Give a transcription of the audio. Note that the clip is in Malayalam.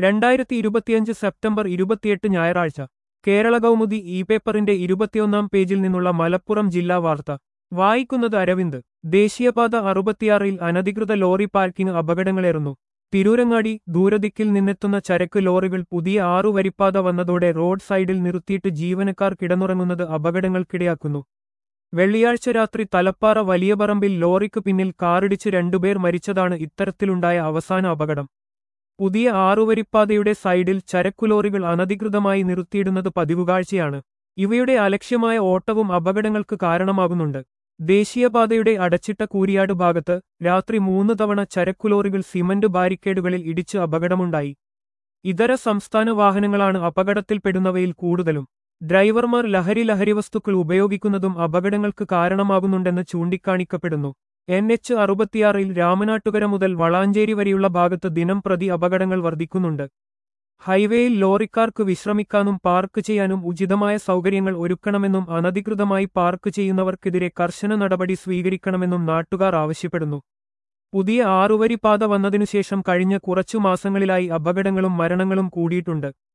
2025 സെപ്റ്റംബർ 28 ഞായറാഴ്ച കേരള കൗമുദി ഇ പേപ്പറിന്റെ 21-ാം പേജിൽ നിന്നുള്ള മലപ്പുറം ജില്ലാ വാർത്ത വായിക്കുന്നത് അരവിന്ദ്. ദേശീയപാത 66-ൽ അനധികൃത ലോറി പാർക്കിംഗ് അപകടങ്ങളേറുന്നു. തിരൂരങ്ങാടി. ദൂരദിക്കിൽ നിന്നെത്തുന്ന ചരക്ക് ലോറികൾ പുതിയ 6 വരിപ്പാത വന്നതോടെ റോഡ് സൈഡിൽ നിർത്തിയിട്ട് ജീവനക്കാർ കിടന്നുറങ്ങുന്നത് അപകടങ്ങൾക്കിടയാക്കുന്നു. വെള്ളിയാഴ്ച രാത്രി തലപ്പാറ വലിയപറമ്പിൽ ലോറിക്ക് പിന്നിൽ കാറിടിച്ച് 2 പേർ മരിച്ചതാണ് ഇത്തരത്തിലുണ്ടായ അവസാന അപകടം. പുതിയ 6 വരിപ്പാതയുടെ സൈഡിൽ ചരക്കുലോറികൾ അനധികൃതമായി നിർത്തിയിടുന്നത് പതിവുകാഴ്ചയാണ്. ഇവയുടെ അലക്ഷ്യമായ ഓട്ടവും അപകടങ്ങൾക്ക് കാരണമാകുന്നുണ്ട്. ദേശീയപാതയുടെ അടച്ചിട്ട കൂരിയാട് ഭാഗത്ത് രാത്രി 3 തവണ ചരക്കുലോറികൾ സിമന്റ് ബാരിക്കേഡുകളിൽ ഇടിച്ച് അപകടമുണ്ടായി. ഇതര സംസ്ഥാന വാഹനങ്ങളാണ് അപകടത്തിൽപ്പെടുന്നവയിൽ കൂടുതലും. ഡ്രൈവർമാർ ലഹരിവസ്തുക്കൾ ഉപയോഗിക്കുന്നതും അപകടങ്ങൾക്ക് കാരണമാകുന്നുണ്ടെന്ന് ചൂണ്ടിക്കാണിക്കപ്പെടുന്നു. NH-66-ൽ രാമനാട്ടുകര മുതൽ വളാഞ്ചേരി വരെയുള്ള ഭാഗത്ത് ദിനംപ്രതി അപകടങ്ങൾ വർദ്ധിക്കുന്നുണ്ട്. ഹൈവേയിൽ ലോറിക്കാർക്ക് വിശ്രമിക്കാനും പാർക്ക് ചെയ്യാനും ഉചിതമായ സൗകര്യങ്ങൾ ഒരുക്കണമെന്നും അനധികൃതമായി പാർക്ക് ചെയ്യുന്നവർക്കെതിരെ കർശന നടപടി സ്വീകരിക്കണമെന്നും നാട്ടുകാർ ആവശ്യപ്പെടുന്നു. പുതിയ 6 വരിപ്പാത വന്നതിനുശേഷം കഴിഞ്ഞ കുറച്ചു മാസങ്ങളിലായി അപകടങ്ങളും മരണങ്ങളും കൂടിയിട്ടുണ്ട്.